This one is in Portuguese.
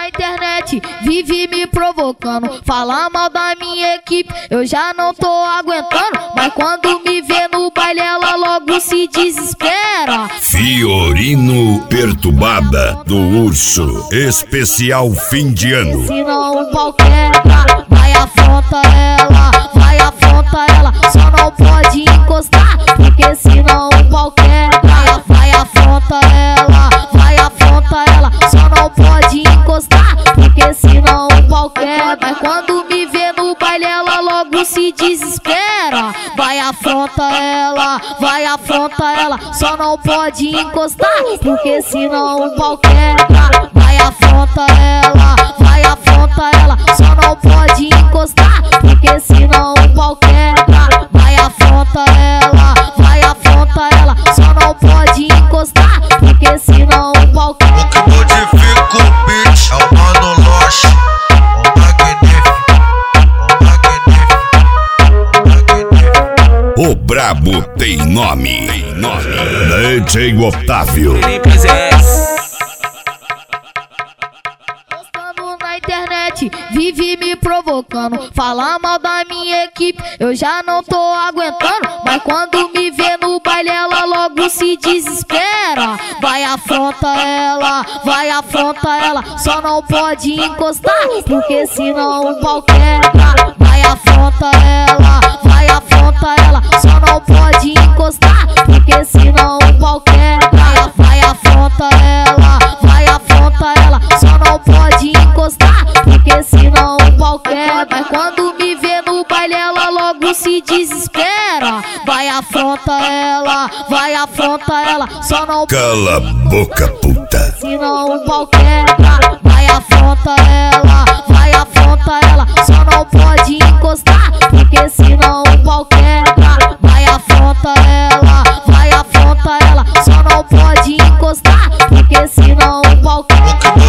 na internet, vive me provocando, fala mal da minha equipe, eu já não tô aguentando. Mas quando me vê no baile ela logo se desespera. Fiorino Perturbada do Urso, especial fim de ano. Se não o pau quebra, vai afronta ela, vai afronta ela, só não pode encostar, porque senão o pau quebra. Vai afronta ela, vai afronta ela, só não pode encostar, porque senão o pau quebra. Mas quando me vê no baile ela logo se desespera. Vai afronta ela, vai afronta ela, só não pode encostar, porque senão o pau quebra. Vai afronta ela, vai afronta ela, só não pode encostar, porque senão o pau quebra. Vai afronta ela, vai afronta ela, só não pode encostar, porque senão o pau quebra. O que modifica o beat é o Mano Loche, o magnífico. O brabo tem nome, DJ Otávio. Postando na internet, vive me provocando, fala mal da minha equipe, eu já não tô aguentando. Mas quando me vê no baile ela logo se desespera. Vai afronta ela, vai afronta ela, só não pode encostar, porque senão o pau quebra. Vai afronta ela, vai afronta ela, só não pode encostar, porque senão o pau quebra. Vai afronta ela, vai afronta ela, só não pode encostar, porque senão o pau quebra. Mas quando me vê no baile ela logo se desespera. Vai afronta ela, vai afronta ela, só não Cala a boca, puta. senão o pau quebra. Vai afronta ela, vai afronta ela, só não pode encostar, porque senão o pau quebra. Vai afronta ela, vai afronta ela, só não pode encostar, porque senão o pau quebra.